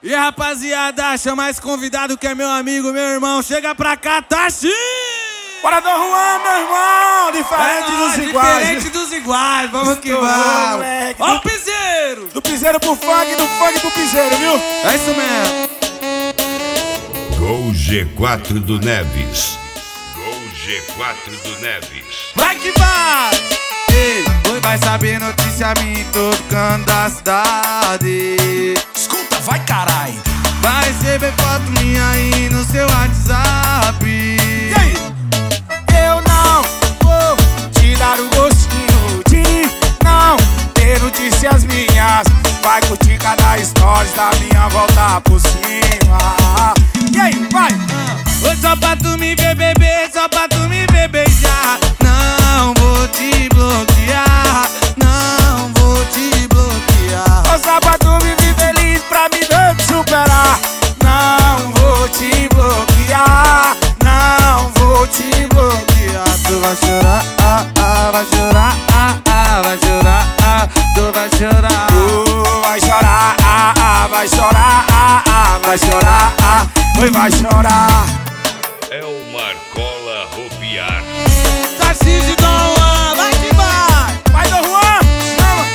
E rapaziada, chama esse convidado que é meu amigo, meu irmão. Chega pra cá, Tachi! Bora do Juan, meu irmão! Diferente dos iguais. Diferente dos iguais, vamos que vamos. Ó o piseiro! Do piseiro pro funk, do funk pro piseiro, viu? É isso mesmo. Gol G4 do Neves. Gol G4 do Neves. Vai que vai! Ei, hoje vai saber notícia minha em todo canto da cidade. Escuta, vai carai! Vai receber foto minha aí no seu WhatsApp. E aí? Eu não vou te dar o gostinho de não ter notícias minhas. Vai curtir cada stories da minha volta por cima. E aí, vai! Oi, só pra tu me ver beber, só pra tu me ver beijar. Não vou te bloquear, não vou te bloquear. Ô, só pra tu me ver feliz, pra me ver te superar. Não vou te bloquear, não vou te bloquear. Tu vai chorar, vai chorar, vai chorar, tu vai chorar. Tu vai chorar, vai chorar, vai chorar, vai chorar. É o Marcola Ropiar. Tarcísio Dom Juan, vai que vai! Vai do Juan, chama!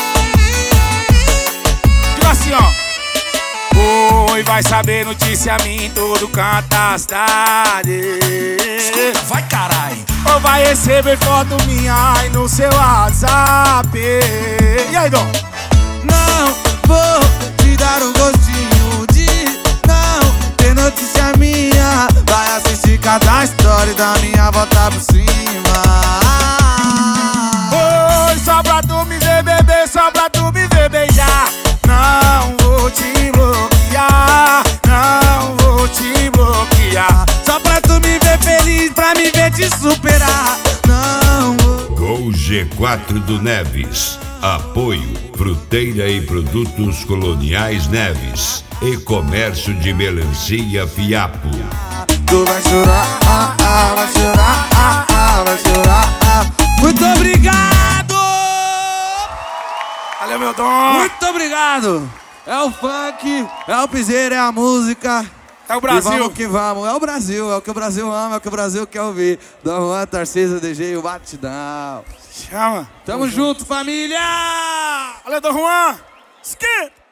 Tipo assim, ó. Oi, vai saber notícia minha em todo canto da cidade. Escuta, vai carai! Ou vai receber foto minha aí no seu WhatsApp. E aí, Dom? Não vou te dar o gostinho de não ter notícia minha. Vai assistir cada história da minha volta por cima. Oi, só pra tu me ver beber, só pra tu me ver beijar. Não vou te bloquear, não vou te bloquear. Só pra tu me ver feliz, pra me ver te superar. Não vou. Gol G4 do Neves. Apoio Fruteira e Produtos Coloniais Neves. E Comércio de Melancia Fiapo. Tu vai chorar, vai chorar, vai chorar. Muito obrigado! Valeu, meu Dom. Muito obrigado! É o funk, é o piseiro, é a música. É o E Brasil. vamos que vamos. É o Brasil, é o que o Brasil ama, é o que o Brasil quer ouvir. Dom Juan, Tarcísio, DJ e o Batidão. Chama. Tamo junto, família! Valeu, Dom Juan. Skip.